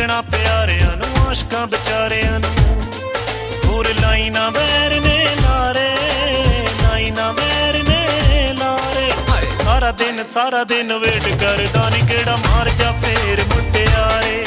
ਸੱਜਣਾ ਪਿਆਰਿਆਂ ਨੂੰ ਆਸ਼ਕਾਂ ਵਿਚਾਰਿਆਂ ਨੂੰ ਹੋਰ ਲਾਈਨਾਂ ਵੈਰ ਨੇ ਲਾਰੇ ਲਾਈਨਾਂ ਵੈਰ ਨੇ ਲਾਰੇ ਸਾਰਾ ਦਿਨ ਵੇਟ ਕਰਦਾ ਨੀ ਕਿਹੜਾ ਮਾਰ ਜਾ ਫੇਰ ਮੁਟਿਆਰੇ